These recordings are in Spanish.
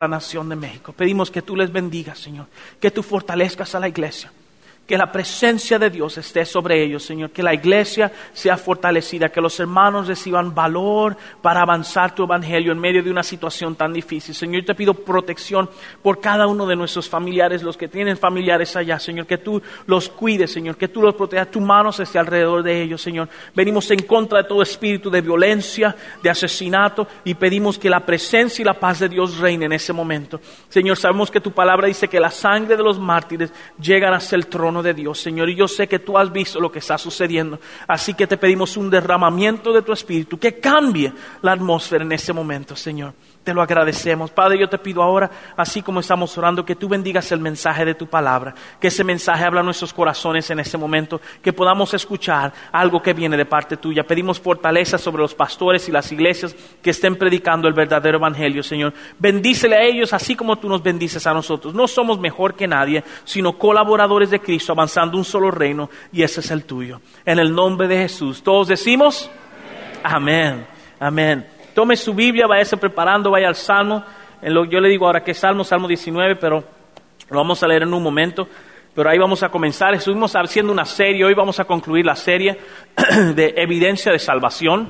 la nación de México. Pedimos que tú les bendigas, Señor, que tú fortalezcas a la iglesia, que la presencia de Dios esté sobre ellos, Señor, que la iglesia sea fortalecida, que los hermanos reciban valor para avanzar tu evangelio en medio de una situación tan difícil. Señor, yo te pido protección por cada uno de nuestros familiares, los que tienen familiares allá, Señor, que tú los cuides, Señor, que tú los protejas, tu mano esté alrededor de ellos, Señor. Venimos en contra de todo espíritu de violencia, de asesinato, y pedimos que la presencia y la paz de Dios reine en ese momento. Señor, sabemos que tu palabra dice que la sangre de los mártires llegan hasta el trono de Dios, Señor, y yo sé que tú has visto lo que está sucediendo, así que te pedimos un derramamiento de tu espíritu que cambie la atmósfera en ese momento, Señor. Te lo agradecemos. Padre, yo te pido ahora, así como estamos orando, que tú bendigas el mensaje de tu palabra, que ese mensaje habla a nuestros corazones en ese momento, que podamos escuchar algo que viene de parte tuya. Pedimos fortaleza sobre los pastores y las iglesias que estén predicando el verdadero evangelio, Señor. Bendícele a ellos así como tú nos bendices a nosotros. No somos mejor que nadie, sino colaboradores de Cristo, avanzando un solo reino, y ese es el tuyo. En el nombre de Jesús, todos decimos amén, amén. Tome su Biblia, váyase preparando, vaya al Salmo. Yo le digo ahora que es Salmo 19, pero lo vamos a leer en un momento. Pero ahí vamos a comenzar. Estuvimos haciendo una serie, hoy vamos a concluir la serie de evidencia de salvación.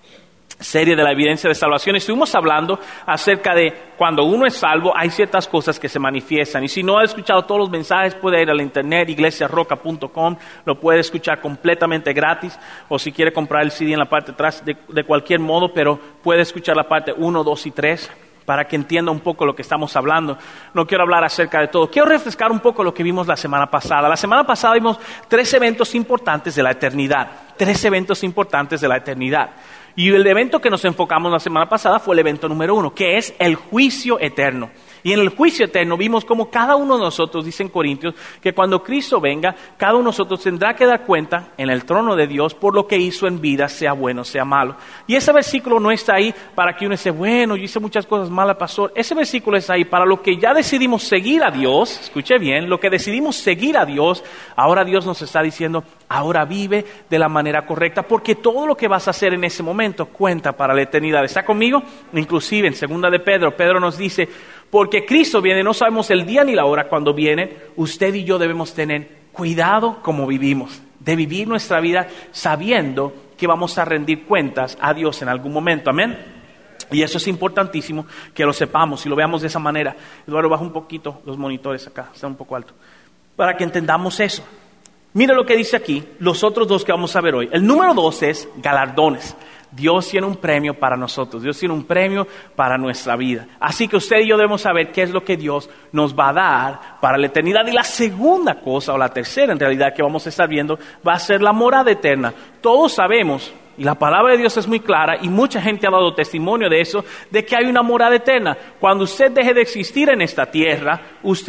Serie de la evidencia de salvación. Estuvimos hablando acerca de cuando uno es salvo, hay ciertas cosas que se manifiestan. Y si no ha escuchado todos los mensajes, puede ir a la internet, iglesiarroca.com, lo puede escuchar completamente gratis, o si quiere comprar el CD en la parte de atrás, de cualquier modo, pero puede escuchar la parte 1, 2 y 3 para que entienda un poco lo que estamos hablando. No quiero hablar acerca de todo. Quiero refrescar un poco lo que vimos la semana pasada. La semana pasada vimos 3 eventos importantes de la eternidad. 3 eventos importantes de la eternidad. Y el evento que nos enfocamos la semana pasada fue el evento número 1, que es el juicio eterno. Y en el juicio eterno vimos como cada uno de nosotros, dice en Corintios, que cuando Cristo venga, cada uno de nosotros tendrá que dar cuenta en el trono de Dios por lo que hizo en vida, sea bueno, sea malo. Y ese versículo no está ahí para que uno dice, bueno, yo hice muchas cosas malas, pastor. Ese versículo está ahí para lo que ya decidimos seguir a Dios, escuche bien, lo que decidimos seguir a Dios, ahora Dios nos está diciendo, ahora vive de la manera correcta, porque todo lo que vas a hacer en ese momento cuenta para la eternidad. ¿Está conmigo? Inclusive en 2 de Pedro, Pedro nos dice, porque Cristo viene, no sabemos el día ni la hora cuando viene, usted y yo debemos tener cuidado como vivimos, de vivir nuestra vida sabiendo que vamos a rendir cuentas a Dios en algún momento, amén. Y eso es importantísimo que lo sepamos y lo veamos de esa manera. Eduardo, baja un poquito los monitores acá, está un poco alto, para que entendamos eso. Mira lo que dice aquí, los otros 2 que vamos a ver hoy. El número 2 es galardones. Dios tiene un premio para nosotros, Dios tiene un premio para nuestra vida. Así que usted y yo debemos saber qué es lo que Dios nos va a dar para la eternidad. Y la segunda cosa, o la tercera en realidad que vamos a estar viendo, va a ser la morada eterna. Todos sabemos, y la palabra de Dios es muy clara, y mucha gente ha dado testimonio de eso, de que hay una morada eterna. Cuando usted deje de existir en esta tierra,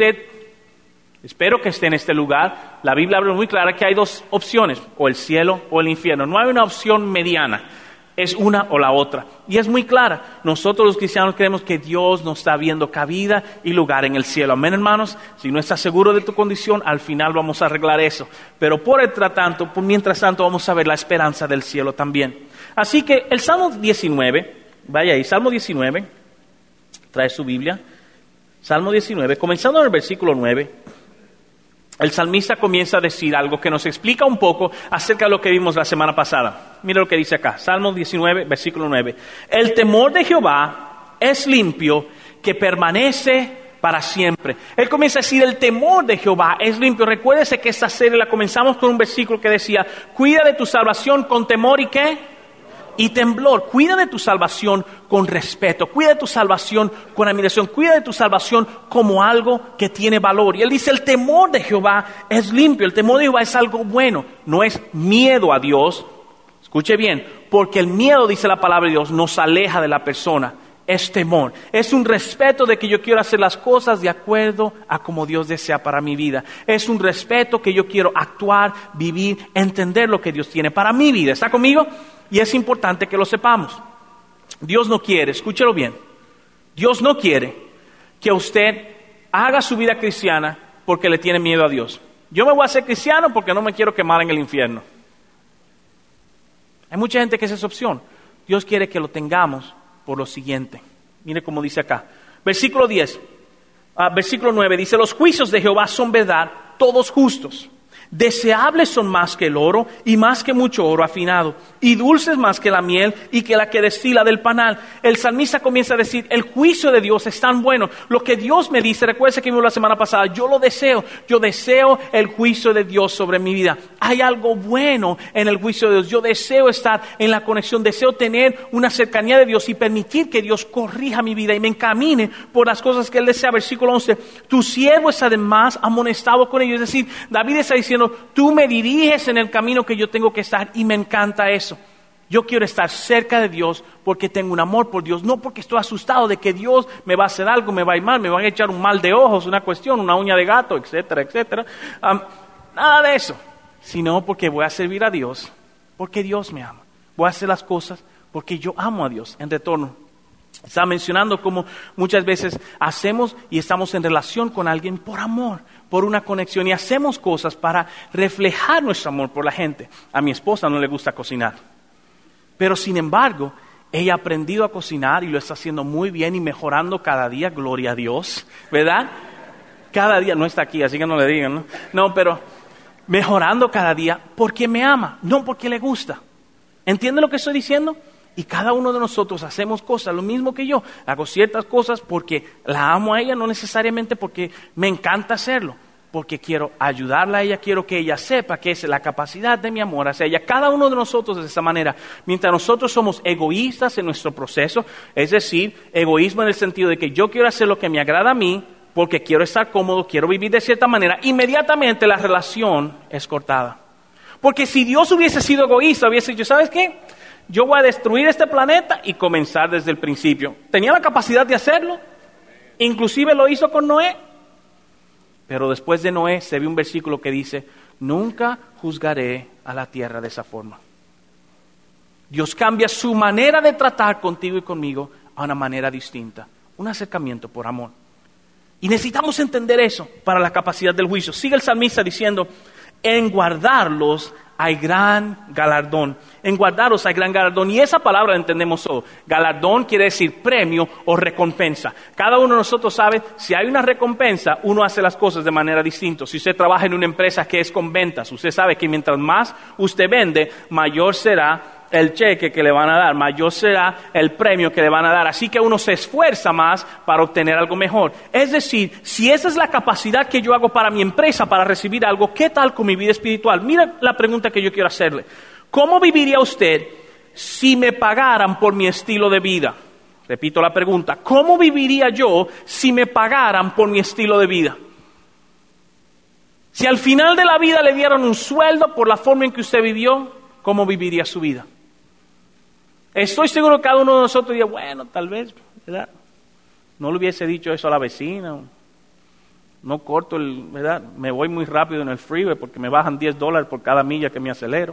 espero que esté en este lugar, la Biblia habla muy clara que hay 2 opciones, o el cielo o el infierno. No hay una opción mediana. Es una o la otra. Y es muy clara. Nosotros los cristianos creemos que Dios nos está viendo cabida y lugar en el cielo. Amén, hermanos. Si no estás seguro de tu condición, al final vamos a arreglar eso. Pero mientras tanto vamos a ver la esperanza del cielo también. Así que el Salmo 19, vaya ahí, Salmo 19, trae su Biblia. Salmo 19, comenzando en el versículo 9. El salmista comienza a decir algo que nos explica un poco acerca de lo que vimos la semana pasada. Mira lo que dice acá, Salmo 19, versículo 9. El temor de Jehová es limpio, que permanece para siempre. Él comienza a decir, el temor de Jehová es limpio. Recuérdese que esta serie la comenzamos con un versículo que decía, cuida de tu salvación con temor y ¿qué? Y temblor. Cuida de tu salvación con respeto, cuida de tu salvación con admiración, cuida de tu salvación como algo que tiene valor. Y él dice, el temor de Jehová es limpio, el temor de Jehová es algo bueno, no es miedo a Dios. Escuche bien, porque el miedo, dice la palabra de Dios, nos aleja de la persona. Es temor, es un respeto de que yo quiero hacer las cosas de acuerdo a como Dios desea para mi vida. Es un respeto que yo quiero actuar, vivir, entender lo que Dios tiene para mi vida. ¿Está conmigo? Y es importante que lo sepamos. Dios no quiere, escúchelo bien, Dios no quiere que usted haga su vida cristiana porque le tiene miedo a Dios. Yo me voy a hacer cristiano porque no me quiero quemar en el infierno. Hay mucha gente que es esa opción. Dios quiere que lo tengamos por lo siguiente. Mire cómo dice acá. Versículo 10, versículo 9 dice, los juicios de Jehová son verdad, todos justos. Deseables son más que el oro y más que mucho oro afinado, y dulces más que la miel y que la que destila del panal. El salmista comienza a decir, el juicio de Dios es tan bueno. Lo que Dios me dice, recuerda que vimos la semana pasada, yo lo deseo. Yo deseo el juicio de Dios sobre mi vida. Hay algo bueno en el juicio de Dios. Yo deseo estar en la conexión, deseo tener una cercanía de Dios y permitir que Dios corrija mi vida y me encamine por las cosas que Él desea. Versículo 11, tu siervo es además amonestado con ellos. Es decir, David está diciendo, tú me diriges en el camino que yo tengo que estar, y me encanta eso. Yo quiero estar cerca de Dios porque tengo un amor por Dios, no porque estoy asustado de que Dios me va a hacer algo, me va a ir mal, me van a echar un mal de ojos, una cuestión, una uña de gato, etcétera, etcétera. Nada de eso, sino porque voy a servir a Dios, porque Dios me ama. Voy a hacer las cosas porque yo amo a Dios en retorno. Estaba mencionando cómo muchas veces hacemos y estamos en relación con alguien por amor, por una conexión, y hacemos cosas para reflejar nuestro amor por la gente. A mi esposa no le gusta cocinar, pero sin embargo, ella ha aprendido a cocinar y lo está haciendo muy bien y mejorando cada día, gloria a Dios, ¿verdad? Cada día, no está aquí, así que no le digan, ¿no? No, pero mejorando cada día porque me ama, no porque le gusta. ¿Entiende lo que estoy diciendo? Y cada uno de nosotros hacemos cosas, lo mismo que yo. Hago ciertas cosas porque la amo a ella, no necesariamente porque me encanta hacerlo. Porque quiero ayudarla a ella, quiero que ella sepa que es la capacidad de mi amor hacia ella. Cada uno de nosotros de esa manera. Mientras nosotros somos egoístas en nuestro proceso, es decir, egoísmo en el sentido de que yo quiero hacer lo que me agrada a mí, porque quiero estar cómodo, quiero vivir de cierta manera, inmediatamente la relación es cortada. Porque si Dios hubiese sido egoísta, hubiese dicho, ¿sabes qué? Yo voy a destruir este planeta y comenzar desde el principio. Tenía la capacidad de hacerlo. Inclusive lo hizo con Noé. Pero después de Noé se ve un versículo que dice, nunca juzgaré a la tierra de esa forma. Dios cambia su manera de tratar contigo y conmigo a una manera distinta. Un acercamiento por amor. Y necesitamos entender eso para la capacidad del juicio. Sigue el salmista diciendo, en guardarlos hay gran galardón. En guardaros hay gran galardón. Y esa palabra la entendemos todo. Galardón quiere decir premio o recompensa. Cada uno de nosotros sabe, si hay una recompensa, uno hace las cosas de manera distinta. Si usted trabaja en una empresa que es con ventas, usted sabe que mientras más usted vende, mayor será el cheque que le van a dar, mayor será el premio que le van a dar. Así que uno se esfuerza más para obtener algo mejor. Es decir, si esa es la capacidad que yo hago para mi empresa, para recibir algo, ¿qué tal con mi vida espiritual? Mira la pregunta que yo quiero hacerle. ¿Cómo viviría usted si me pagaran por mi estilo de vida? Repito la pregunta. ¿Cómo viviría yo si me pagaran por mi estilo de vida? Si al final de la vida le dieran un sueldo por la forma en que usted vivió, ¿cómo viviría su vida? Estoy seguro que cada uno de nosotros diría, bueno, tal vez, ¿verdad? No le hubiese dicho eso a la vecina. No corto ¿verdad? Me voy muy rápido en el freeway porque me bajan $10 por cada milla que me acelero.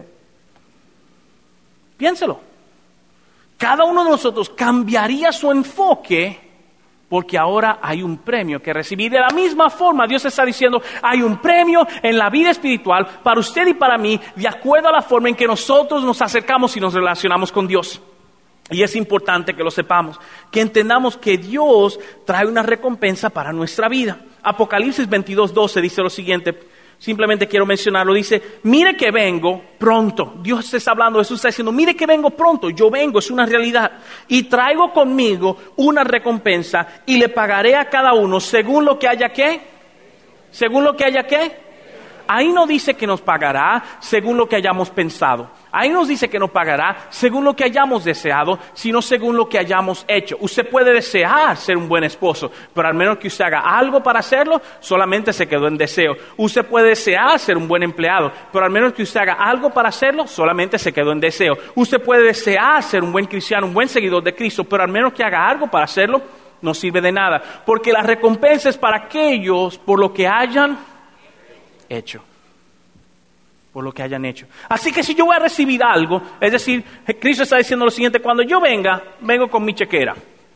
Piénselo. Cada uno de nosotros cambiaría su enfoque porque ahora hay un premio que recibir. De la misma forma, Dios está diciendo, hay un premio en la vida espiritual para usted y para mí, de acuerdo a la forma en que nosotros nos acercamos y nos relacionamos con Dios. Y es importante que lo sepamos, que entendamos que Dios trae una recompensa para nuestra vida. Apocalipsis 22:12 dice lo siguiente, simplemente quiero mencionarlo, dice, mire que vengo pronto. Dios está hablando, Jesús está diciendo, mire que vengo pronto, yo vengo, es una realidad. Y traigo conmigo una recompensa y le pagaré a cada uno según lo que haya ¿qué? Según lo que haya ¿qué? Ahí no dice que nos pagará según lo que hayamos pensado. Ahí nos dice que nos pagará según lo que hayamos deseado, sino según lo que hayamos hecho. Usted puede desear ser un buen esposo, pero al menos que usted haga algo para hacerlo, solamente se quedó en deseo. Usted puede desear ser un buen empleado, pero al menos que usted haga algo para hacerlo, solamente se quedó en deseo. Usted puede desear ser un buen cristiano, un buen seguidor de Cristo, pero al menos que haga algo para hacerlo, no sirve de nada. Porque la recompensa es para aquellos por lo que hayan hecho. Por lo que hayan hecho. Así que si yo voy a recibir algo, es decir, Cristo está diciendo lo siguiente, cuando yo vengo con mi chequera.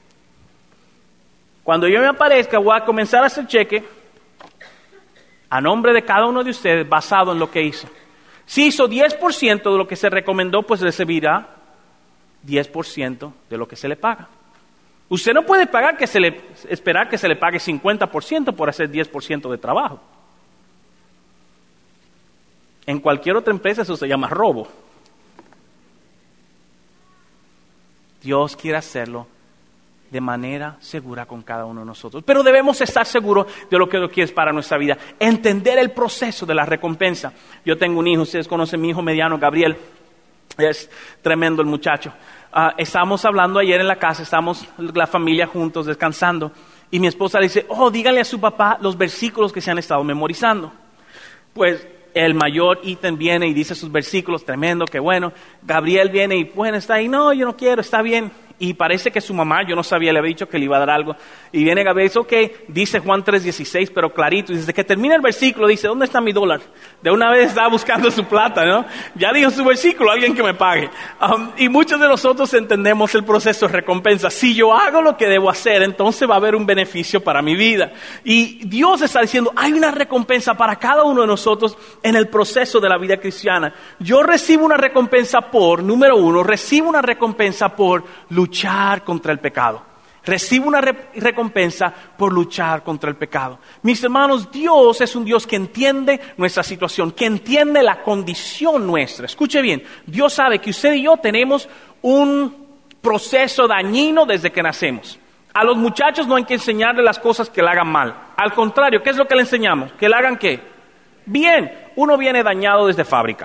Cuando yo me aparezca, voy a comenzar a hacer cheque a nombre de cada uno de ustedes basado en lo que hizo. Si hizo 10% de lo que se recomendó, pues recibirá 10% de lo que se le paga. Usted no puede esperar que se le pague 50% por hacer 10% de trabajo. En cualquier otra empresa eso se llama robo. Dios quiere hacerlo de manera segura con cada uno de nosotros. Pero debemos estar seguros de lo que Dios quiere para nuestra vida. Entender el proceso de la recompensa. Yo tengo un hijo, ustedes conocen mi hijo mediano, Gabriel. Es tremendo el muchacho. Estábamos hablando ayer en la casa, estábamos la familia juntos descansando. Y mi esposa le dice, dígale a su papá los versículos que se han estado memorizando. Pues el mayor Ethan viene y dice sus versículos, tremendo, qué bueno. Gabriel viene y bueno, está ahí, no, yo no quiero, está bien. Y parece que su mamá, yo no sabía, le había dicho que le iba a dar algo. Y viene Gabriel y dice, ok, dice Juan 3:16, pero clarito. Y desde que termina el versículo, dice, ¿dónde está mi dólar? De una vez estaba buscando su plata, ¿no? Ya dijo su versículo, alguien que me pague. Y muchos de nosotros entendemos el proceso de recompensa. Si yo hago lo que debo hacer, entonces va a haber un beneficio para mi vida. Y Dios está diciendo, hay una recompensa para cada uno de nosotros en el proceso de la vida cristiana. Yo recibo una recompensa número 1, recibo una recompensa por luchar contra el pecado. Recibo una recompensa por luchar contra el pecado. Mis hermanos, Dios es un Dios que entiende nuestra situación, que entiende la condición nuestra. Escuche bien, Dios sabe que usted y yo tenemos un proceso dañino desde que nacemos. A los muchachos no hay que enseñarle las cosas que le hagan mal. Al contrario, ¿qué es lo que le enseñamos? ¿Que le hagan qué? Bien, uno viene dañado desde fábrica.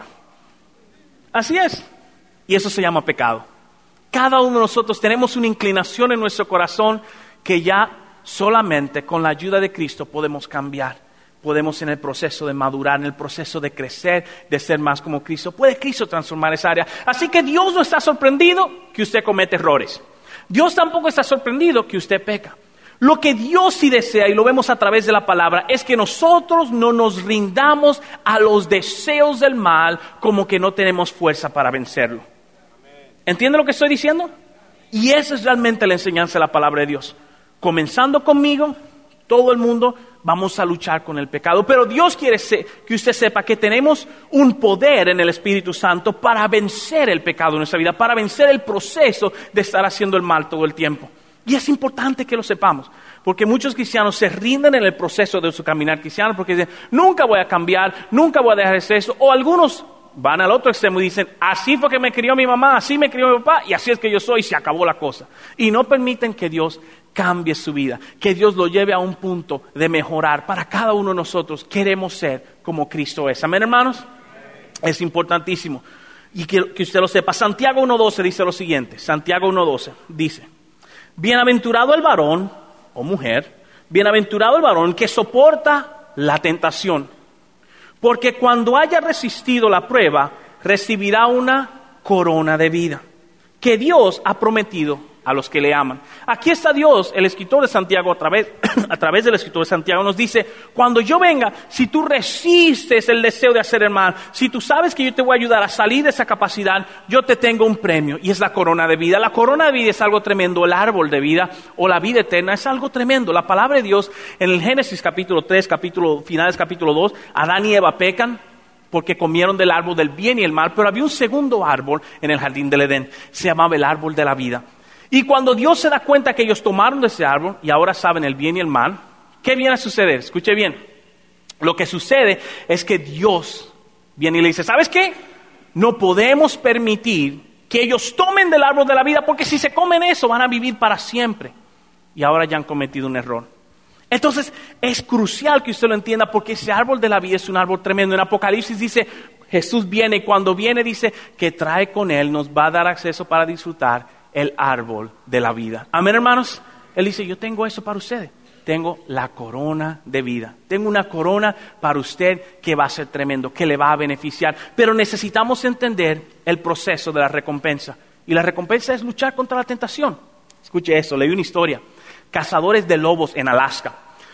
Así es. Y eso se llama pecado. Cada uno de nosotros tenemos una inclinación en nuestro corazón que ya solamente con la ayuda de Cristo podemos cambiar. Podemos en el proceso de madurar, en el proceso de crecer, de ser más como Cristo. Puede Cristo transformar esa área. Así que Dios no está sorprendido que usted comete errores. Dios tampoco está sorprendido que usted peca. Lo que Dios sí desea, y lo vemos a través de la palabra, es que nosotros no nos rindamos a los deseos del mal como que no tenemos fuerza para vencerlo. ¿Entiende lo que estoy diciendo? Y esa es realmente la enseñanza de la palabra de Dios. Comenzando conmigo, todo el mundo vamos a luchar con el pecado. Pero Dios quiere que usted sepa que tenemos un poder en el Espíritu Santo para vencer el pecado en nuestra vida, para vencer el proceso de estar haciendo el mal todo el tiempo. Y es importante que lo sepamos, porque muchos cristianos se rinden en el proceso de su caminar cristiano, porque dicen, nunca voy a cambiar, nunca voy a dejar de hacer eso, o algunos van al otro extremo y dicen, así fue que me crió mi mamá, así me crió mi papá, y así es que yo soy, y se acabó la cosa. Y no permiten que Dios cambie su vida, que Dios lo lleve a un punto de mejorar. Para cada uno de nosotros queremos ser como Cristo es. ¿Amén, hermanos? Es importantísimo. Y que usted lo sepa. Santiago 1:12 dice lo siguiente. Santiago 1:12 dice, bienaventurado el varón o mujer, bienaventurado el varón que soporta la tentación, porque cuando haya resistido la prueba, recibirá una corona de vida que Dios ha prometido a los que le aman. Aquí está Dios, el escritor de Santiago, a través del escritor de Santiago nos dice, cuando yo venga, si tú resistes el deseo de hacer el mal, si tú sabes que yo te voy a ayudar a salir de esa capacidad, yo te tengo un premio, y es la corona de vida. La corona de vida es algo tremendo, el árbol de vida o la vida eterna es algo tremendo. La palabra de Dios en el Génesis capítulo 3, finales capítulo 2, Adán y Eva pecan porque comieron del árbol del bien y el mal, pero había un segundo árbol en el jardín del Edén, se llamaba el árbol de la vida. Y cuando Dios se da cuenta que ellos tomaron de ese árbol y ahora saben el bien y el mal, ¿qué viene a suceder? Escuche bien. Lo que sucede es que Dios viene y le dice, ¿sabes qué? No podemos permitir que ellos tomen del árbol de la vida, porque si se comen eso van a vivir para siempre. Y ahora ya han cometido un error. Entonces es crucial que usted lo entienda, porque ese árbol de la vida es un árbol tremendo. En Apocalipsis dice, Jesús viene, y cuando viene dice que trae con él, nos va a dar acceso para disfrutar el árbol de la vida. Amén, hermanos. Él dice, yo tengo eso para ustedes. Tengo la corona de vida. Tengo una corona para usted que va a ser tremendo, que le va a beneficiar. Pero necesitamos entender el proceso de la recompensa. Y la recompensa es luchar contra la tentación. Escuche esto, leí una historia. Cazadores de lobos en Alaska.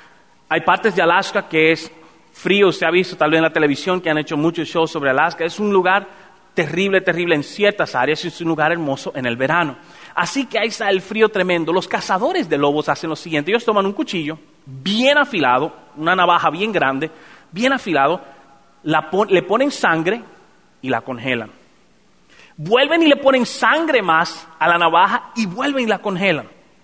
Hay partes de Alaska que es frío. Usted ha visto tal vez en la televisión que han hecho muchos shows sobre Alaska. Es un lugar terrible en ciertas áreas, es un lugar hermoso en el verano. Así que ahí está el frío tremendo. Los cazadores de lobos hacen lo siguiente: ellos toman un cuchillo bien afilado, una navaja bien grande, bien afilado, le ponen sangre y la congelan. Vuelven y le ponen sangre más a la navaja y vuelven y la congelan.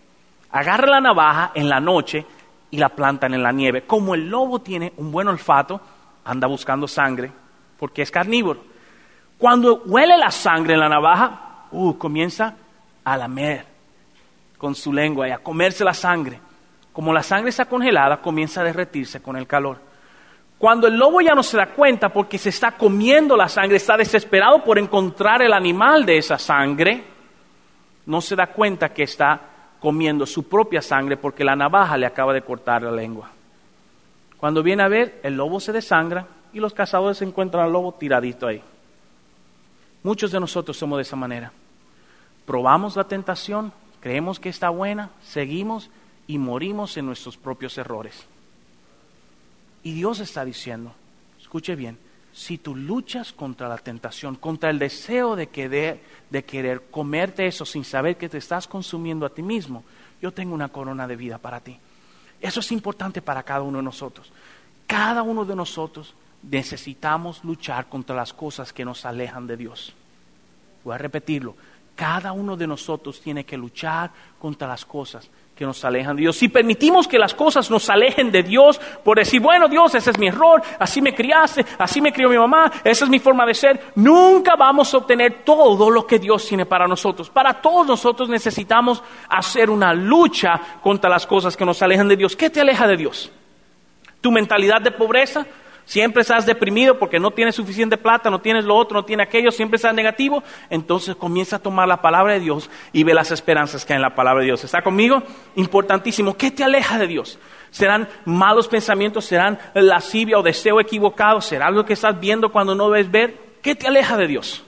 agarra la navaja en la noche y la plantan en la nieve. Como el lobo tiene un buen olfato, anda buscando sangre porque es carnívoro. Cuando huele la sangre en la navaja, comienza a lamer con su lengua y a comerse la sangre. Como la sangre está congelada, comienza a derretirse con el calor. Cuando el lobo ya no se da cuenta porque se está comiendo la sangre, está desesperado por encontrar el animal de esa sangre, no se da cuenta que está comiendo su propia sangre porque la navaja le acaba de cortar la lengua. Cuando viene a ver, el lobo se desangra y los cazadores encuentran al lobo tiradito ahí. Muchos de nosotros somos de esa manera. Probamos la tentación, creemos que está buena, seguimos y morimos en nuestros propios errores. Y Dios está diciendo, escuche bien, si tú luchas contra la tentación, contra el deseo de querer comerte eso sin saber que te estás consumiendo a ti mismo, yo tengo una corona de vida para ti. Eso es importante para cada uno de nosotros. Cada uno de nosotros necesitamos luchar contra las cosas que nos alejan de Dios. Voy a repetirlo. Cada uno de nosotros tiene que luchar contra las cosas que nos alejan de Dios. Si permitimos que las cosas nos alejen de Dios por decir, bueno, Dios, ese es mi error, así me criaste, así me crió mi mamá, esa es mi forma de ser, nunca vamos a obtener todo lo que Dios tiene para nosotros. Para todos nosotros necesitamos hacer una lucha contra las cosas que nos alejan de Dios. ¿Qué te aleja de Dios? ¿Tu mentalidad de pobreza? Siempre estás deprimido porque no tienes suficiente plata, no tienes lo otro, no tienes aquello, siempre estás negativo. Entonces comienza a tomar la palabra de Dios y ve las esperanzas que hay en la palabra de Dios. ¿Está conmigo? Importantísimo. ¿Qué te aleja de Dios? ¿Serán malos pensamientos? ¿Serán lascivia o deseo equivocado? ¿Será algo que estás viendo cuando no debes ver? ¿Qué te aleja de Dios?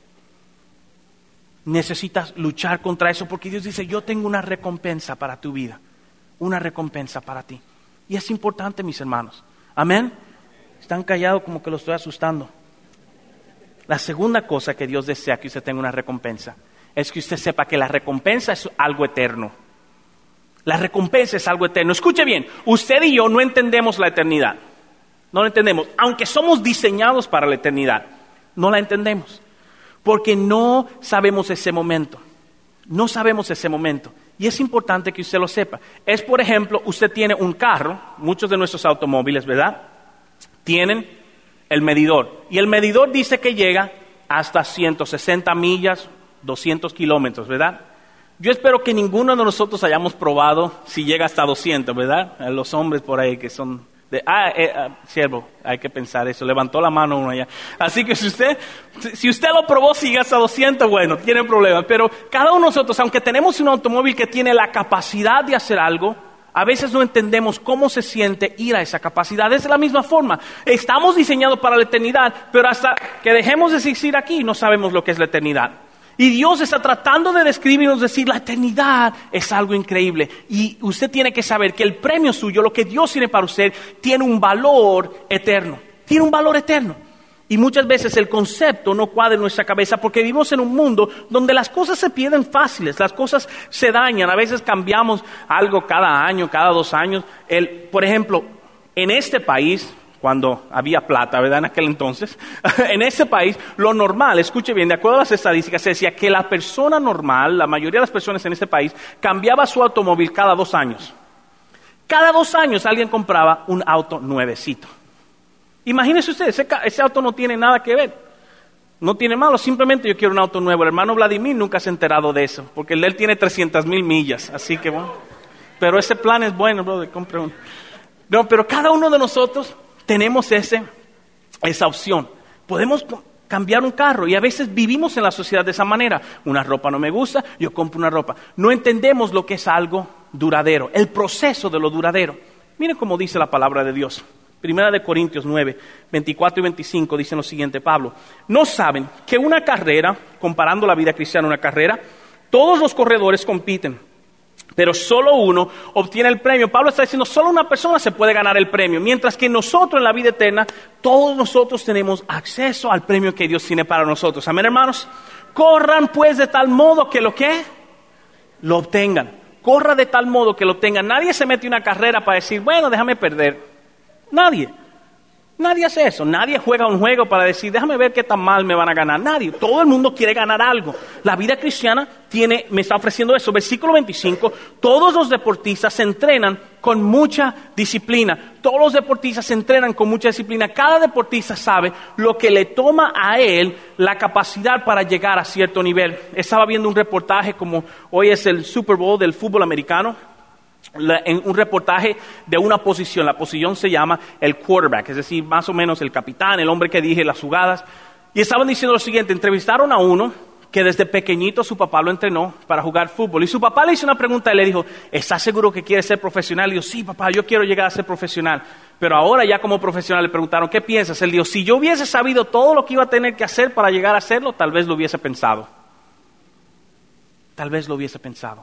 Necesitas luchar contra eso porque Dios dice, yo tengo una recompensa para tu vida. Una recompensa para ti. Y es importante, mis hermanos. Amén. Están callados como que lo estoy asustando. La segunda cosa que Dios desea que usted tenga una recompensa es que usted sepa que la recompensa es algo eterno. La recompensa es algo eterno. Escuche bien, usted y yo no entendemos la eternidad. No la entendemos. Aunque somos diseñados para la eternidad, no la entendemos. Porque no sabemos ese momento. No sabemos ese momento. Y es importante que usted lo sepa. Es, por ejemplo, usted tiene un carro, muchos de nuestros automóviles, ¿verdad? Tienen el medidor. Y el medidor dice que llega hasta 160 millas, 200 kilómetros, ¿verdad? Yo espero que ninguno de nosotros hayamos probado si llega hasta 200, ¿verdad? Los hombres por ahí que son siervo, hay que pensar eso. Levantó la mano uno allá. Así que si usted lo probó, si llega hasta 200, bueno, tiene problemas. Pero cada uno de nosotros, aunque tenemos un automóvil que tiene la capacidad de hacer algo, a veces no entendemos cómo se siente ir a esa capacidad. Es de la misma forma. Estamos diseñados para la eternidad, pero hasta que dejemos de existir aquí no sabemos lo que es la eternidad. Y Dios está tratando de describirnos, decir, la eternidad es algo increíble. Y usted tiene que saber que el premio suyo, lo que Dios tiene para usted, tiene un valor eterno. Tiene un valor eterno. Y muchas veces el concepto no cuadra en nuestra cabeza porque vivimos en un mundo donde las cosas se pierden fáciles, las cosas se dañan. A veces cambiamos algo cada año, cada 2 años. Por ejemplo, en este país, cuando había plata, ¿verdad? En aquel entonces, en este país, lo normal, escuche bien, de acuerdo a las estadísticas, se decía que la persona normal, la mayoría de las personas en este país, cambiaba su automóvil cada 2 años. Cada 2 años alguien compraba un auto nuevecito. Imagínese usted, ese auto no tiene nada que ver, no tiene malo, simplemente yo quiero un auto nuevo. El hermano Vladimir nunca se ha enterado de eso, porque él tiene 300,000 millas, así que bueno, pero ese plan es bueno, brother, compre uno. No, pero cada uno de nosotros tenemos esa opción, podemos cambiar un carro y a veces vivimos en la sociedad de esa manera. Una ropa no me gusta, yo compro una ropa. No entendemos lo que es algo duradero, el proceso de lo duradero. Miren cómo dice la palabra de Dios. Primera de Corintios 9, 24 y 25 dicen lo siguiente, Pablo. ¿No saben que una carrera, comparando la vida cristiana a una carrera, todos los corredores compiten, pero solo uno obtiene el premio? Pablo está diciendo, solo una persona se puede ganar el premio, mientras que nosotros en la vida eterna, todos nosotros tenemos acceso al premio que Dios tiene para nosotros. Amén, hermanos. Corran pues de tal modo que lo obtengan. Corra de tal modo que lo obtengan. Nadie se mete en una carrera para decir, bueno, déjame perder. Nadie. Nadie hace eso. Nadie juega un juego para decir, déjame ver qué tan mal me van a ganar. Nadie. Todo el mundo quiere ganar algo. La vida cristiana me está ofreciendo eso. Versículo 25, todos los deportistas se entrenan con mucha disciplina. Todos los deportistas se entrenan con mucha disciplina. Cada deportista sabe lo que le toma a él la capacidad para llegar a cierto nivel. Estaba viendo un reportaje, como hoy es el Super Bowl del fútbol americano, en un reportaje de una posición. La posición se llama el quarterback, es decir, más o menos el capitán, el hombre que dirige las jugadas. Y estaban diciendo lo siguiente, entrevistaron a uno que desde pequeñito su papá lo entrenó para jugar fútbol. Y su papá le hizo una pregunta y le dijo, ¿estás seguro que quieres ser profesional? Y dijo, sí, papá, yo quiero llegar a ser profesional. Pero ahora ya como profesional le preguntaron, ¿qué piensas? Él dijo, si yo hubiese sabido todo lo que iba a tener que hacer para llegar a hacerlo, tal vez lo hubiese pensado. Tal vez lo hubiese pensado.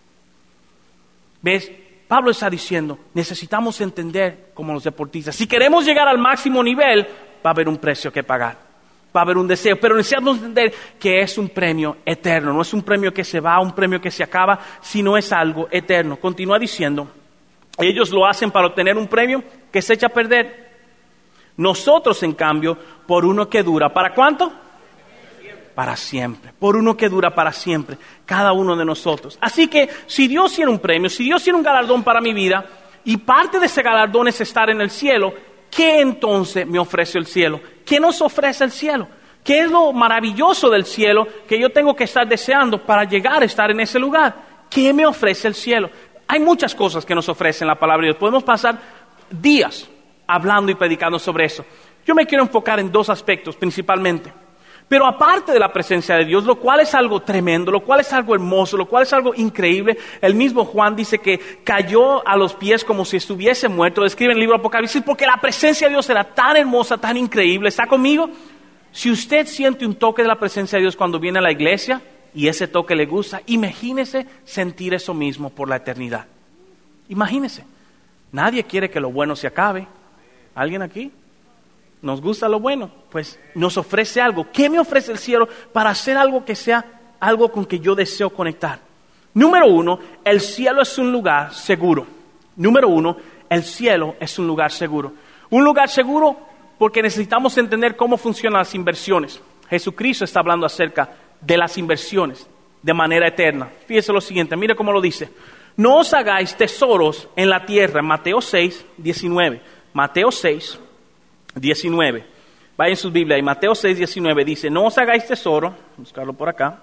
¿Ves? Pablo está diciendo, necesitamos entender como los deportistas. Si queremos llegar al máximo nivel, va a haber un precio que pagar. Va a haber un deseo, pero necesitamos entender que es un premio eterno. No es un premio que se va, un premio que se acaba, sino es algo eterno. Continúa diciendo, ellos lo hacen para obtener un premio que se echa a perder. Nosotros, en cambio, por uno que dura. ¿Para cuánto? Para siempre, por uno que dura para siempre, cada uno de nosotros. Así que si Dios tiene un premio, si Dios tiene un galardón para mi vida, y parte de ese galardón es estar en el cielo, ¿qué entonces me ofrece el cielo? ¿Qué nos ofrece el cielo? ¿Qué es lo maravilloso del cielo que yo tengo que estar deseando para llegar a estar en ese lugar? ¿Qué me ofrece el cielo? Hay muchas cosas que nos ofrecen la palabra de Dios. Podemos pasar días hablando y predicando sobre eso. Yo me quiero enfocar en dos aspectos principalmente. Pero aparte de la presencia de Dios, lo cual es algo tremendo, lo cual es algo hermoso, lo cual es algo increíble, el mismo Juan dice que cayó a los pies como si estuviese muerto. Describe en el libro Apocalipsis, porque la presencia de Dios era tan hermosa, tan increíble. ¿Está conmigo? Si usted siente un toque de la presencia de Dios cuando viene a la iglesia y ese toque le gusta, imagínese sentir eso mismo por la eternidad. Imagínese. Nadie quiere que lo bueno se acabe. ¿Alguien aquí? ¿Nos gusta lo bueno? Pues nos ofrece algo. ¿Qué me ofrece el cielo para hacer algo que sea algo con que yo deseo conectar? Número uno, el cielo es un lugar seguro. Número uno, el cielo es un lugar seguro. Un lugar seguro porque necesitamos entender cómo funcionan las inversiones. Jesucristo está hablando acerca de las inversiones de manera eterna. Fíjese lo siguiente, mire cómo lo dice. No os hagáis tesoros en la tierra. Mateo 6, 19. Mateo 6, 19. Vayan sus Biblias y Mateo 6, 19 dice, no os hagáis tesoro, buscarlo por acá.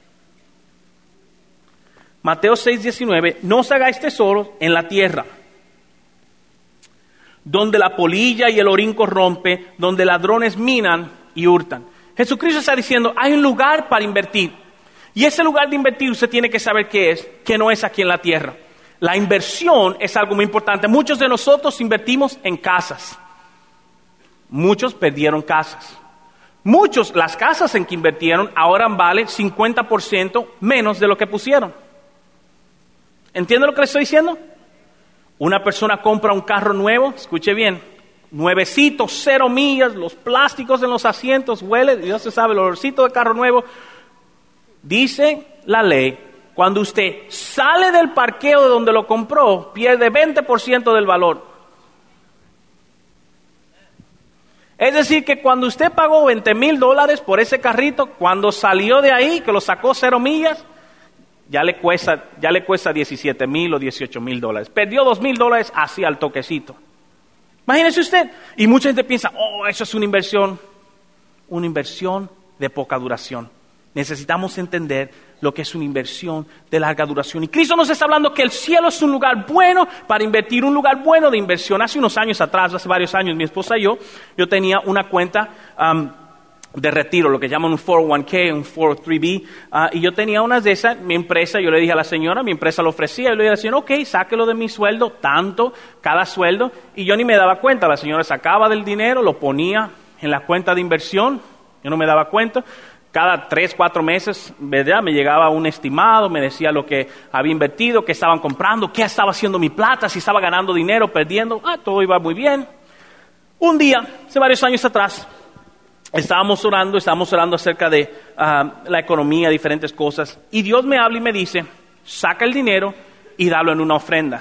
Mateo 6, 19, no os hagáis tesoro en la tierra, donde la polilla y el orín corrompe, donde ladrones minan y hurtan. Jesucristo está diciendo, hay un lugar para invertir. Y ese lugar de invertir usted tiene que saber qué es, que no es aquí en la tierra. La inversión es algo muy importante. Muchos de nosotros invertimos en casas. Muchos perdieron casas. Muchos, las casas en que invirtieron ahora valen 50% menos de lo que pusieron. ¿Entiende lo que le estoy diciendo? Una persona compra un carro nuevo, escuche bien, nuevecito, 0 millas, los plásticos en los asientos, huele, ya se sabe, el olorcito de carro nuevo. Dice la ley, cuando usted sale del parqueo de donde lo compró, pierde 20% del valor. Es decir, que cuando usted pagó $20,000 por ese carrito, cuando salió de ahí, que lo sacó 0 millas, ya le cuesta $17,000 o $18,000. Perdió $2,000 así al toquecito. Imagínese usted. Y mucha gente piensa, eso es una inversión de poca duración. Necesitamos entender lo que es una inversión de larga duración. Y Cristo nos está hablando que el cielo es un lugar bueno para invertir, un lugar bueno de inversión. Hace unos años atrás, hace varios años, mi esposa y yo tenía una cuenta de retiro, lo que llaman un 401k, un 403b, y yo tenía unas de esas, mi empresa, yo le dije a la señora, mi empresa lo ofrecía, yo le dije a la señora, ok, sáquelo de mi sueldo, tanto, cada sueldo, y yo ni me daba cuenta, la señora sacaba del dinero, lo ponía en la cuenta de inversión, yo no me daba cuenta. Cada 3, 4 meses, ¿verdad? Me llegaba un estimado, me decía lo que había invertido, qué estaban comprando, qué estaba haciendo mi plata, si estaba ganando dinero, perdiendo, todo iba muy bien. Un día, hace varios años atrás, estábamos orando acerca de la economía, diferentes cosas, y Dios me habla y me dice, saca el dinero y dalo en una ofrenda.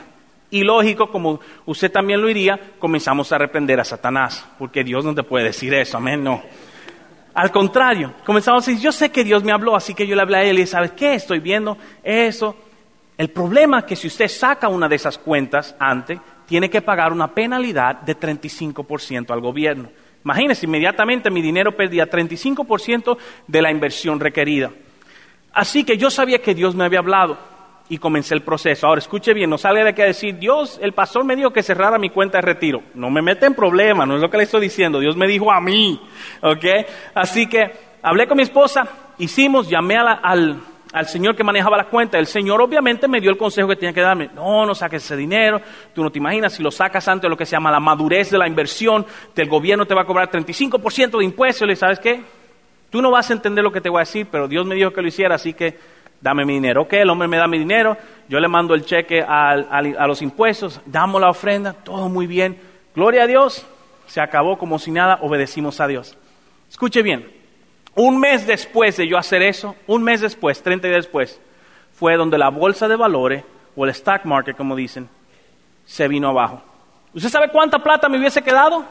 Y lógico, como usted también lo diría, comenzamos a reprender a Satanás, porque Dios no te puede decir eso, amén, no. Al contrario, comenzamos a decir, yo sé que Dios me habló, así que yo le hablé a él y ¿sabes qué? Estoy viendo eso. El problema es que si usted saca una de esas cuentas antes, tiene que pagar una penalidad de 35% al gobierno. Imagínese, inmediatamente mi dinero perdía 35% de la inversión requerida. Así que yo sabía que Dios me había hablado y comencé el proceso. Ahora, escuche bien, no salga de aquí a decir, Dios, el pastor me dijo que cerrara mi cuenta de retiro. No me mete en problemas, no es lo que le estoy diciendo. Dios me dijo a mí, ¿ok? Así que hablé con mi esposa, llamé al señor que manejaba la cuenta. El señor obviamente me dio el consejo que tenía que darme. No saques ese dinero. Tú no te imaginas, si lo sacas antes de lo que se llama la madurez de la inversión, el gobierno te va a cobrar 35% de impuestos. Y ¿sabes qué? Tú no vas a entender lo que te voy a decir, pero Dios me dijo que lo hiciera, así que dame mi dinero. Ok, el hombre me da mi dinero, yo le mando el cheque a los impuestos, damos la ofrenda, todo muy bien. Gloria a Dios, se acabó como si nada, obedecimos a Dios. Escuche bien, un mes después de yo hacer eso, 30 días después, fue donde la bolsa de valores, o el stock market como dicen, se vino abajo. ¿Usted sabe cuánta plata me hubiese quedado?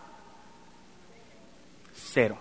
Cero.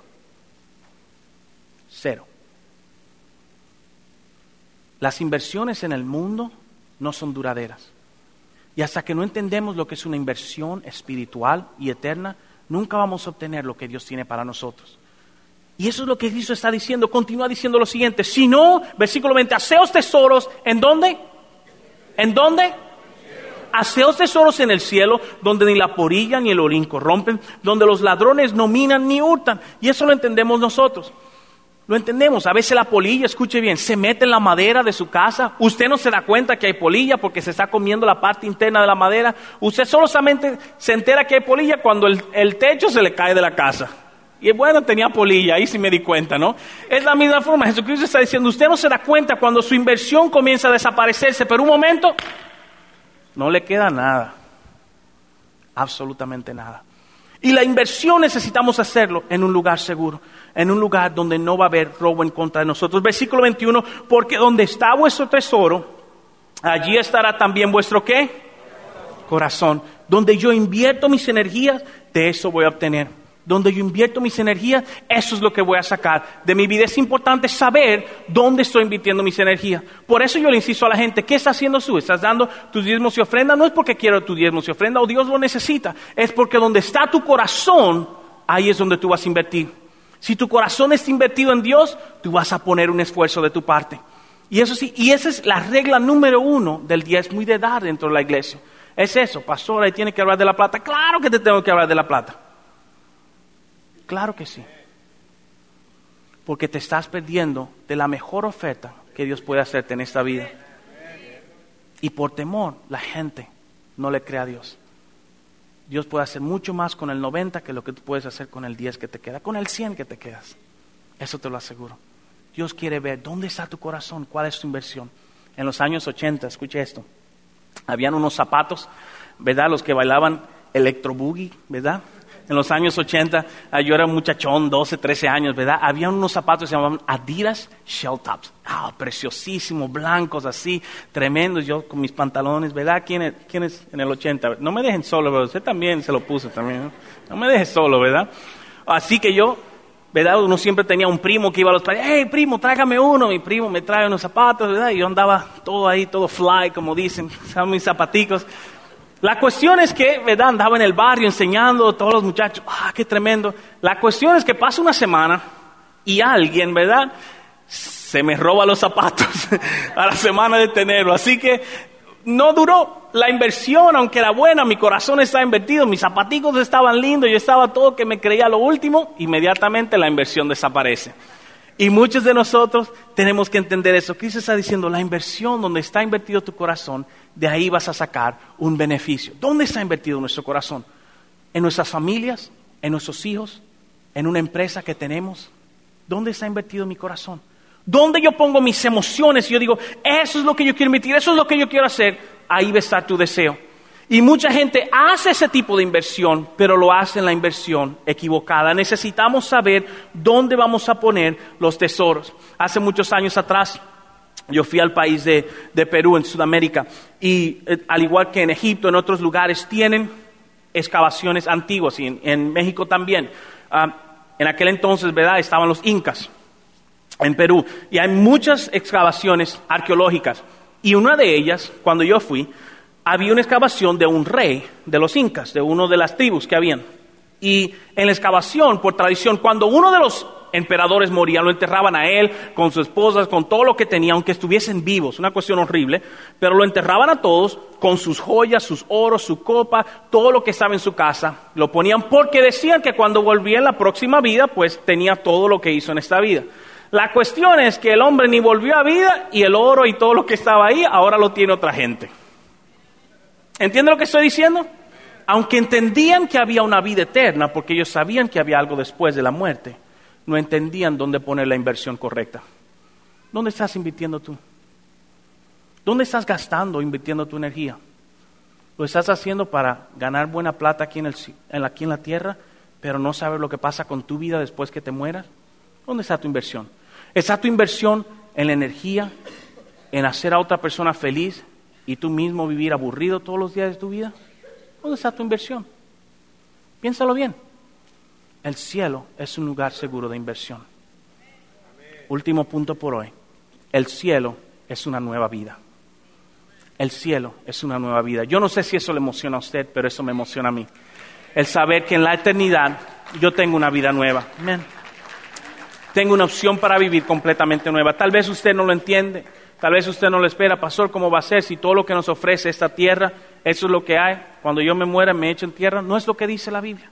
Las inversiones en el mundo no son duraderas. Y hasta que no entendemos lo que es una inversión espiritual y eterna, nunca vamos a obtener lo que Dios tiene para nosotros. Y eso es lo que Cristo está diciendo. Continúa diciendo lo siguiente. Si no, versículo 20, haceos tesoros, ¿en dónde? ¿En dónde? Haceos tesoros en el cielo, donde ni la polilla ni el orín corrompen, donde los ladrones no minan ni hurtan. Y eso lo entendemos nosotros. Lo entendemos, a veces la polilla, escuche bien, se mete en la madera de su casa, usted no se da cuenta que hay polilla porque se está comiendo la parte interna de la madera, usted solamente se entera que hay polilla cuando el techo se le cae de la casa. Y bueno, tenía polilla, ahí sí me di cuenta, ¿no? Es la misma forma, Jesucristo está diciendo, usted no se da cuenta cuando su inversión comienza a desaparecerse, pero un momento, no le queda nada, absolutamente nada. Y la inversión necesitamos hacerlo en un lugar seguro, en un lugar donde no va a haber robo en contra de nosotros. Versículo 21, porque donde está vuestro tesoro, allí estará también vuestro ¿qué? Corazón. Donde yo invierto mis energías, de eso voy a obtener. Donde yo invierto mis energías, eso es lo que voy a sacar. De mi vida es importante saber dónde estoy invirtiendo mis energías. Por eso yo le insisto a la gente, ¿qué estás haciendo tú? ¿Estás dando tus diezmos y ofrenda? No es porque quiero tus diezmos y ofrenda o Dios lo necesita. Es porque donde está tu corazón, ahí es donde tú vas a invertir. Si tu corazón está invertido en Dios, tú vas a poner un esfuerzo de tu parte. Y eso sí, y esa es la regla número 1 del diezmo y de dar dentro de la iglesia. Es eso, pastor, ahí tiene que hablar de la plata. Claro que te tengo que hablar de la plata. Claro que sí. Porque te estás perdiendo de la mejor oferta que Dios puede hacerte en esta vida. Y por temor, la gente no le cree a Dios. Dios puede hacer mucho más con el 90 que lo que tú puedes hacer con el 10 que te queda, con el 100 que te quedas. Eso te lo aseguro. Dios quiere ver dónde está tu corazón, cuál es tu inversión. En los años 80, escuche esto, habían unos zapatos, ¿verdad? Los que bailaban electro boogie, ¿verdad? En los años 80, yo era un muchachón, 12, 13 años, ¿verdad? Había unos zapatos que se llamaban Adidas Shell Tops. Preciosísimos, blancos, así, tremendos. Yo con mis pantalones, ¿verdad? ¿Quién es en el 80? No me dejen solo, pero usted también se lo puso también, ¿no? No me deje solo, ¿verdad? Así que yo, ¿verdad? Uno siempre tenía un primo que iba a los países. ¡Hey, primo, tráigame uno! Mi primo me trae unos zapatos, ¿verdad? Y yo andaba todo ahí, todo fly, como dicen, ¿saben? Mis zapaticos. La cuestión es que, ¿verdad? Andaba en el barrio enseñando a todos los muchachos. ¡Qué tremendo! La cuestión es que pasa una semana y alguien, ¿verdad? Se me roba los zapatos a la semana de tenerlo. Así que no duró la inversión, aunque era buena. Mi corazón estaba invertido, mis zapaticos estaban lindos, yo estaba todo que me creía lo último. Inmediatamente la inversión desaparece. Y muchos de nosotros tenemos que entender eso. Cristo está diciendo, la inversión, donde está invertido tu corazón, de ahí vas a sacar un beneficio. ¿Dónde está invertido nuestro corazón? ¿En nuestras familias? ¿En nuestros hijos? ¿En una empresa que tenemos? ¿Dónde está invertido mi corazón? ¿Dónde yo pongo mis emociones? Y yo digo, eso es lo que yo quiero invertir, eso es lo que yo quiero hacer. Ahí va a estar tu deseo. Y mucha gente hace ese tipo de inversión, pero lo hace en la inversión equivocada. Necesitamos saber dónde vamos a poner los tesoros. Hace muchos años atrás, Yo fui al país de Perú, en Sudamérica, y al igual que en Egipto, en otros lugares, tienen excavaciones antiguas, y en México también. En aquel entonces, ¿verdad?, estaban los incas en Perú, y hay muchas excavaciones arqueológicas, y una de ellas, cuando yo fui, había una excavación de un rey de los incas, de una de las tribus que habían. Y en la excavación, por tradición, cuando uno de los emperadores moría, lo enterraban a él, con sus esposas, con todo lo que tenía, aunque estuviesen vivos, una cuestión horrible, pero lo enterraban a todos con sus joyas, sus oros, su copa, todo lo que estaba en su casa, lo ponían porque decían que cuando volvía en la próxima vida, pues tenía todo lo que hizo en esta vida. La cuestión es que el hombre ni volvió a vida y el oro y todo lo que estaba ahí, ahora lo tiene otra gente. ¿Entiende lo que estoy diciendo? Aunque entendían que había una vida eterna, porque ellos sabían que había algo después de la muerte, no entendían dónde poner la inversión correcta. ¿Dónde estás invirtiendo tú? ¿Dónde estás gastando, invirtiendo tu energía? ¿Lo estás haciendo para ganar buena plata aquí en la tierra, pero no saber lo que pasa con tu vida después que te mueras? ¿Dónde está tu inversión? ¿Está tu inversión en la energía, en hacer a otra persona feliz y tú mismo vivir aburrido todos los días de tu vida? ¿Dónde está tu inversión? Piénsalo bien. El cielo es un lugar seguro de inversión. Último punto por hoy. El cielo es una nueva vida. El cielo es una nueva vida. Yo no sé si eso le emociona a usted, pero eso me emociona a mí. El saber que en la eternidad yo tengo una vida nueva. Amén. Tengo una opción para vivir completamente nueva. Tal vez usted no lo entiende. Tal vez usted no lo espera. Pastor, ¿cómo va a ser si todo lo que nos ofrece esta tierra, eso es lo que hay? Cuando yo me muera, me echo en tierra. No es lo que dice la Biblia.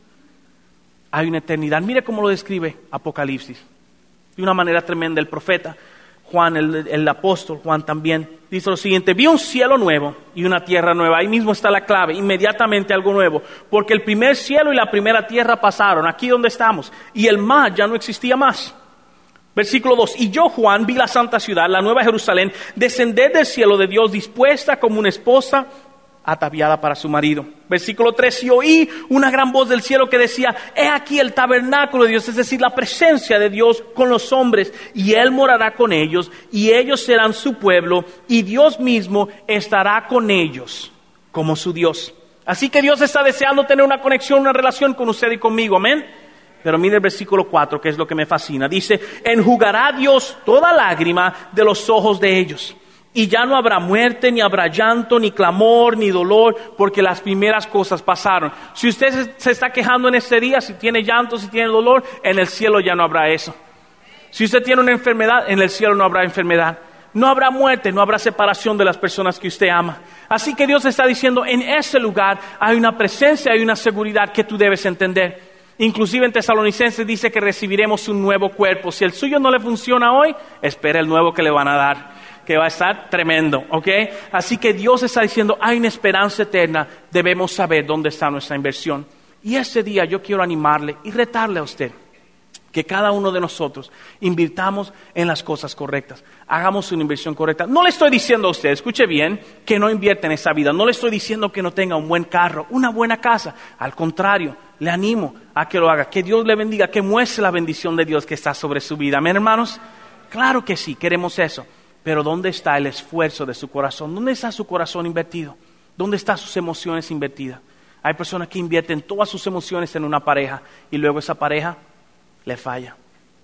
Hay una eternidad. Mire cómo lo describe Apocalipsis. De una manera tremenda. El profeta Juan, el apóstol Juan también, dice lo siguiente: vi un cielo nuevo y una tierra nueva. Ahí mismo está la clave. Inmediatamente algo nuevo. Porque el primer cielo y la primera tierra pasaron. Aquí donde estamos. Y el mar ya no existía más. Versículo 2. Y yo, Juan, vi la santa ciudad, la nueva Jerusalén, descender del cielo de Dios, dispuesta como una esposa ataviada para su marido. Versículo 3, y oí una gran voz del cielo que decía: he aquí el tabernáculo de Dios, es decir, la presencia de Dios con los hombres, y Él morará con ellos, y ellos serán su pueblo, y Dios mismo estará con ellos como su Dios. Así que Dios está deseando tener una conexión, una relación con usted y conmigo, amén. Pero mire el versículo 4, que es lo que me fascina. Dice: enjugará Dios toda lágrima de los ojos de ellos. Y ya no habrá muerte, ni habrá llanto, ni clamor, ni dolor, porque las primeras cosas pasaron. Si usted se está quejando en este día, si tiene llanto, si tiene dolor, en el cielo ya no habrá eso. Si usted tiene una enfermedad, en el cielo no habrá enfermedad. No habrá muerte, no habrá separación de las personas que usted ama. Así que Dios está diciendo: en ese lugar hay una presencia, hay una seguridad que tú debes entender. Inclusive en Tesalonicenses dice que recibiremos un nuevo cuerpo. Si el suyo no le funciona hoy, espera el nuevo que le van a dar, que va a estar tremendo, ¿ok? Así que Dios está diciendo: hay una esperanza eterna, debemos saber dónde está nuestra inversión. Y ese día yo quiero animarle y retarle a usted que cada uno de nosotros invirtamos en las cosas correctas, hagamos una inversión correcta. No le estoy diciendo a usted, escuche bien, que no invierta en esa vida. No le estoy diciendo que no tenga un buen carro, una buena casa. Al contrario, le animo a que lo haga. Que Dios le bendiga, que muestre la bendición de Dios que está sobre su vida. ¿Amén, hermanos? Claro que sí, queremos eso. Pero ¿dónde está el esfuerzo de su corazón? ¿Dónde está su corazón invertido? ¿Dónde están sus emociones invertidas? Hay personas que invierten todas sus emociones en una pareja y luego esa pareja le falla.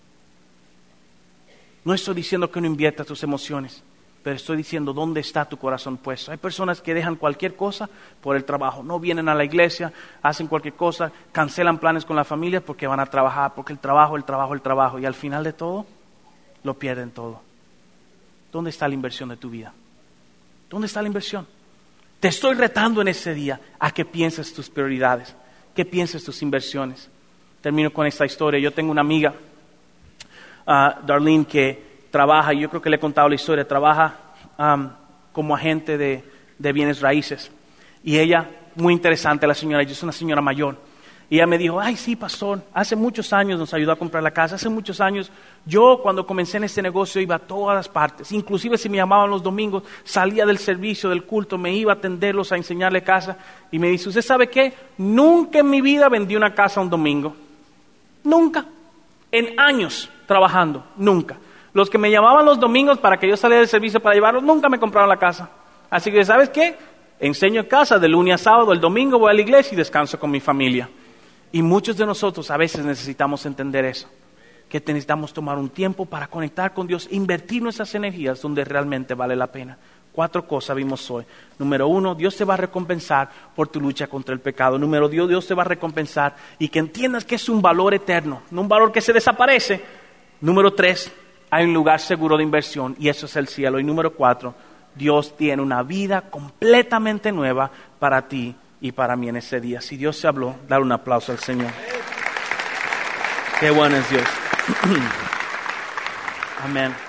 No estoy diciendo que no inviertas tus emociones, pero estoy diciendo dónde está tu corazón puesto. Hay personas que dejan cualquier cosa por el trabajo, no vienen a la iglesia, hacen cualquier cosa, cancelan planes con la familia porque van a trabajar, porque el trabajo, y al final de todo, lo pierden todo. ¿Dónde está la inversión de tu vida? ¿Dónde está la inversión? Te estoy retando en ese día a que pienses tus prioridades, que pienses tus inversiones. Termino con esta historia. Yo tengo una amiga, Darlene, que trabaja, y yo creo que le he contado la historia, trabaja como agente de bienes raíces. Y ella, muy interesante la señora, ella es una señora mayor. Y ella me dijo: ay, sí, pastor, hace muchos años nos ayudó a comprar la casa. Hace muchos años, yo cuando comencé en este negocio iba a todas las partes. Inclusive si me llamaban los domingos, salía del servicio, del culto, me iba a atenderlos, a enseñarle casa. Y me dice: ¿usted sabe qué? Nunca en mi vida vendí una casa un domingo. Nunca. En años trabajando, nunca. Los que me llamaban los domingos para que yo saliera del servicio para llevarlos, nunca me compraron la casa. Así que, ¿sabes qué? Enseño en casa de lunes a sábado, el domingo voy a la iglesia y descanso con mi familia. Y muchos de nosotros a veces necesitamos entender eso, que necesitamos tomar un tiempo para conectar con Dios, invertir nuestras energías donde realmente vale la pena. 4 cosas vimos hoy. Número 1, Dios te va a recompensar por tu lucha contra el pecado. Número 2, Dios te va a recompensar y que entiendas que es un valor eterno, no un valor que se desaparece. Número 3, hay un lugar seguro de inversión y eso es el cielo. Y número 4, Dios tiene una vida completamente nueva para ti y para mí en ese día. Si Dios se habló, dar un aplauso al Señor. Qué bueno es Dios. Amén.